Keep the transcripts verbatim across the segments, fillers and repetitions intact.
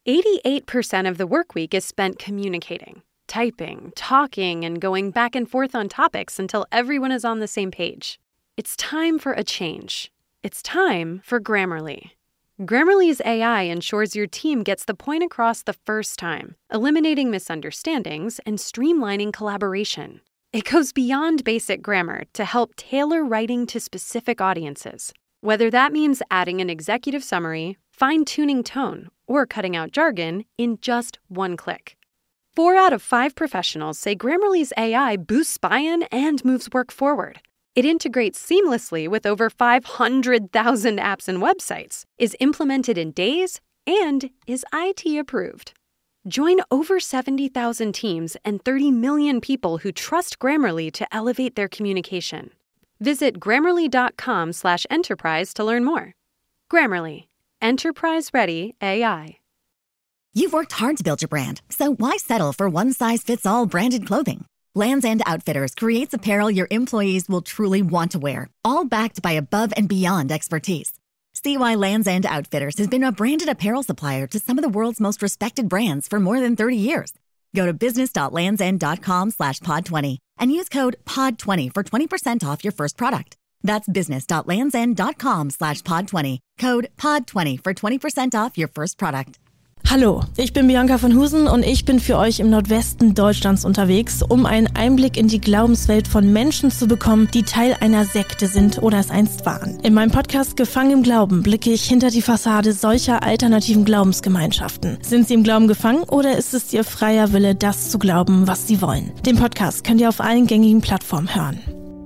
eighty-eight percent of the work week is spent communicating, typing, talking, and going back and forth on topics until everyone is on the same page. It's time for a change. It's time for Grammarly. Grammarly's A I ensures your team gets the point across the first time, eliminating misunderstandings and streamlining collaboration. It goes beyond basic grammar to help tailor writing to specific audiences, whether that means adding an executive summary, fine-tuning tone, or cutting out jargon in just one click. Four out of five professionals say Grammarly's A I boosts buy-in and moves work forward. It integrates seamlessly with over five hundred thousand apps and websites, is implemented in days, and is I T approved. Join over seventy thousand teams and thirty million people who trust Grammarly to elevate their communication. Visit grammarly.com slash enterprise to learn more. Grammarly. Enterprise-ready A I. You've worked hard to build your brand, so why settle for one-size-fits-all branded clothing? Lands' End Outfitters creates apparel your employees will truly want to wear, all backed by above-and-beyond expertise. See why Lands' End Outfitters has been a branded apparel supplier to some of the world's most respected brands for more than thirty years. Go to business.landsend.com slash pod 20 and use code pod twenty for twenty percent off your first product. That's business.landsend.com slash pod 20. Code pod twenty for twenty percent off your first product. Hallo, ich bin Bianca von Husen und ich bin für euch im Nordwesten Deutschlands unterwegs, um einen Einblick in die Glaubenswelt von Menschen zu bekommen, die Teil einer Sekte sind oder es einst waren. In meinem Podcast Gefangen im Glauben blicke ich hinter die Fassade solcher alternativen Glaubensgemeinschaften. Sind sie im Glauben gefangen oder ist es ihr freier Wille, das zu glauben, was sie wollen? Den Podcast könnt ihr auf allen gängigen Plattformen hören.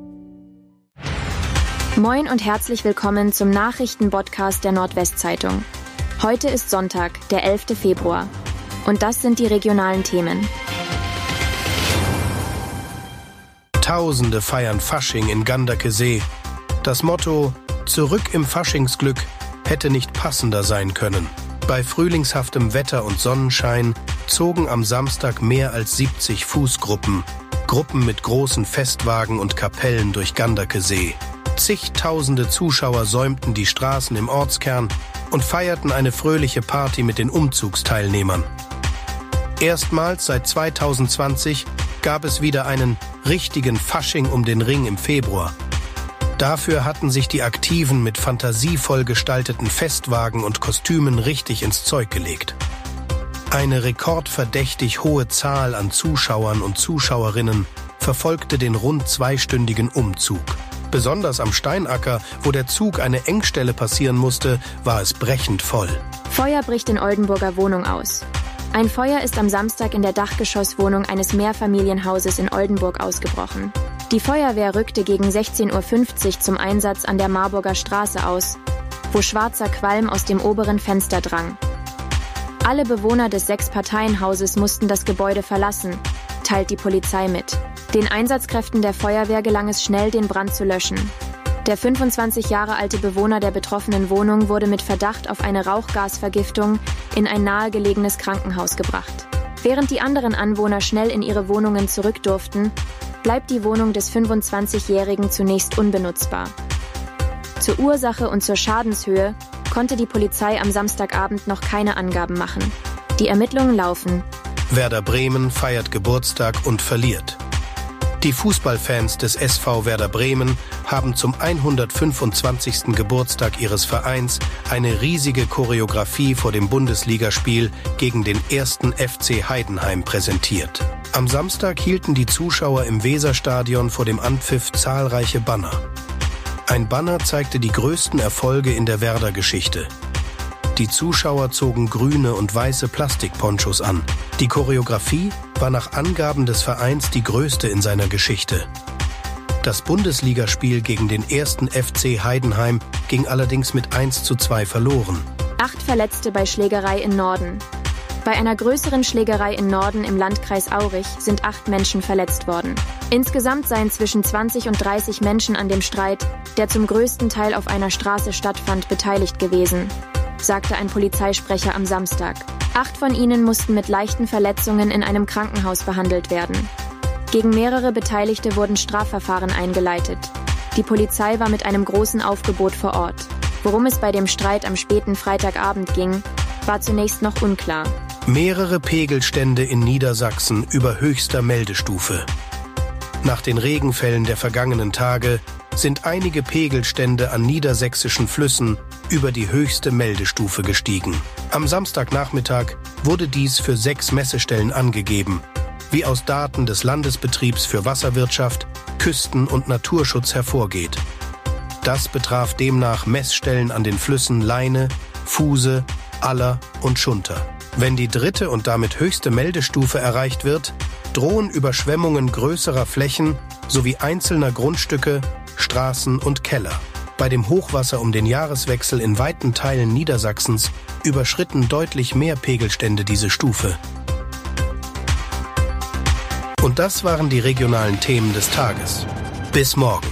Moin und herzlich willkommen zum Nachrichtenpodcast der Nordwestzeitung. Heute ist Sonntag, der elfter Februar. Und das sind die regionalen Themen. Tausende feiern Fasching in Ganderkesee. Das Motto »Zurück im Faschingsglück« hätte nicht passender sein können. Bei frühlingshaftem Wetter und Sonnenschein zogen am Samstag mehr als siebzig Fußgruppen, Gruppen mit großen Festwagen und Kapellen durch Ganderkesee. Zigtausende Zuschauer säumten die Straßen im Ortskern und feierten eine fröhliche Party mit den Umzugsteilnehmern. Erstmals seit zweitausendzwanzig gab es wieder einen richtigen Fasching um den Ring im Februar. Dafür hatten sich die Aktiven mit fantasievoll gestalteten Festwagen und Kostümen richtig ins Zeug gelegt. Eine rekordverdächtig hohe Zahl an Zuschauern und Zuschauerinnen verfolgte den rund zweistündigen Umzug. Besonders am Steinacker, wo der Zug eine Engstelle passieren musste, war es brechend voll. Feuer bricht in Oldenburger Wohnung aus. Ein Feuer ist am Samstag in der Dachgeschosswohnung eines Mehrfamilienhauses in Oldenburg ausgebrochen. Die Feuerwehr rückte gegen sechzehn Uhr fünfzig zum Einsatz an der Marburger Straße aus, wo schwarzer Qualm aus dem oberen Fenster drang. Alle Bewohner des Sechs-Parteien-Hauses mussten das Gebäude verlassen, teilt die Polizei mit. Den Einsatzkräften der Feuerwehr gelang es schnell, den Brand zu löschen. Der fünfundzwanzig Jahre alte Bewohner der betroffenen Wohnung wurde mit Verdacht auf eine Rauchgasvergiftung in ein nahegelegenes Krankenhaus gebracht. Während die anderen Anwohner schnell in ihre Wohnungen zurück durften, bleibt die Wohnung des fünfundzwanzigjährigen zunächst unbenutzbar. Zur Ursache und zur Schadenshöhe konnte die Polizei am Samstagabend noch keine Angaben machen. Die Ermittlungen laufen. Werder Bremen feiert Geburtstag und verliert. Die Fußballfans des S V Werder Bremen haben zum hundertfünfundzwanzigsten Geburtstag ihres Vereins eine riesige Choreografie vor dem Bundesligaspiel gegen den ersten F C Heidenheim präsentiert. Am Samstag hielten die Zuschauer im Weserstadion vor dem Anpfiff zahlreiche Banner. Ein Banner zeigte die größten Erfolge in der Werder-Geschichte. Die Zuschauer zogen grüne und weiße Plastikponchos an. Die Choreografie war nach Angaben des Vereins die größte in seiner Geschichte. Das Bundesligaspiel gegen den ersten F C Heidenheim ging allerdings mit eins zu zwei verloren. Acht Verletzte bei Schlägerei in Norden. Bei einer größeren Schlägerei in Norden im Landkreis Aurich sind acht Menschen verletzt worden. Insgesamt seien zwischen zwanzig und dreißig Menschen an dem Streit, der zum größten Teil auf einer Straße stattfand, beteiligt gewesen, sagte ein Polizeisprecher am Samstag. Acht von ihnen mussten mit leichten Verletzungen in einem Krankenhaus behandelt werden. Gegen mehrere Beteiligte wurden Strafverfahren eingeleitet. Die Polizei war mit einem großen Aufgebot vor Ort. Worum es bei dem Streit am späten Freitagabend ging, war zunächst noch unklar. Mehrere Pegelstände in Niedersachsen über höchster Meldestufe. Nach den Regenfällen der vergangenen Tage sind einige Pegelstände an niedersächsischen Flüssen über die höchste Meldestufe gestiegen. Am Samstagnachmittag wurde dies für sechs Messestellen angegeben, wie aus Daten des Landesbetriebs für Wasserwirtschaft, Küsten- und Naturschutz hervorgeht. Das betraf demnach Messstellen an den Flüssen Leine, Fuhse, Aller und Schunter. Wenn die dritte und damit höchste Meldestufe erreicht wird, drohen Überschwemmungen größerer Flächen sowie einzelner Grundstücke, Straßen und Keller. Bei dem Hochwasser um den Jahreswechsel in weiten Teilen Niedersachsens überschritten deutlich mehr Pegelstände diese Stufe. Und das waren die regionalen Themen des Tages. Bis morgen.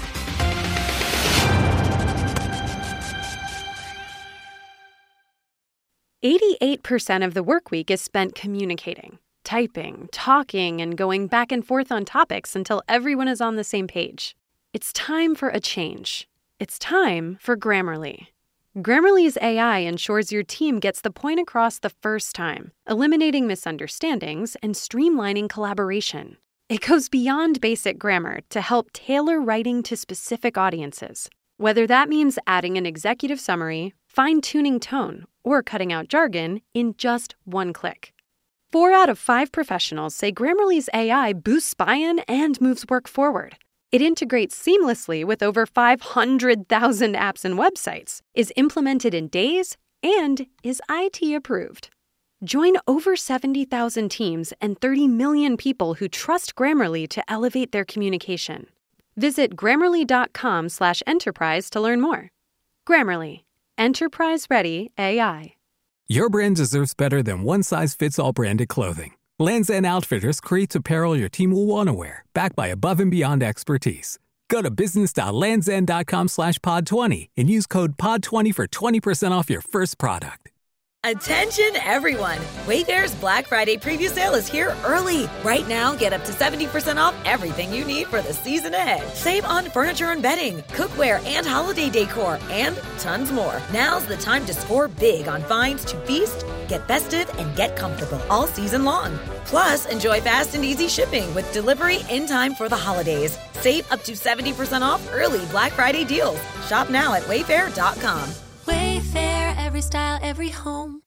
eighty-eight percent of the work week is spent communicating, typing, talking, and going back and forth on topics until everyone is on the same page. It's time for a change. It's time for Grammarly. Grammarly's A I ensures your team gets the point across the first time, eliminating misunderstandings and streamlining collaboration. It goes beyond basic grammar to help tailor writing to specific audiences. Whether that means adding an executive summary, fine-tuning tone, or cutting out jargon in just one click. Four out of five professionals say Grammarly's A I boosts buy-in and moves work forward. It integrates seamlessly with over five hundred thousand apps and websites, is implemented in days, and is I T approved. Join over seventy thousand teams and thirty million people who trust Grammarly to elevate their communication. Visit Grammarly.com slash enterprise to learn more. Grammarly. Enterprise-ready A I. Your brand deserves better than one-size-fits-all branded clothing. Lands' End Outfitters creates apparel your team will want to wear, backed by above-and-beyond expertise. Go to business.landsend.com slash pod 20 and use code pod twenty for twenty percent off your first product. Attention everyone! Wayfair's Black Friday preview sale is here early. Right now, get up to seventy percent off everything you need for the season ahead. Save on furniture and bedding, cookware and holiday decor, and tons more. Now's the time to score big on finds to feast, get festive, and get comfortable all season long. Plus, enjoy fast and easy shipping with delivery in time for the holidays. Save up to seventy percent off early Black Friday deals. Shop now at wayfair dot com. Wayfair, every style, every home.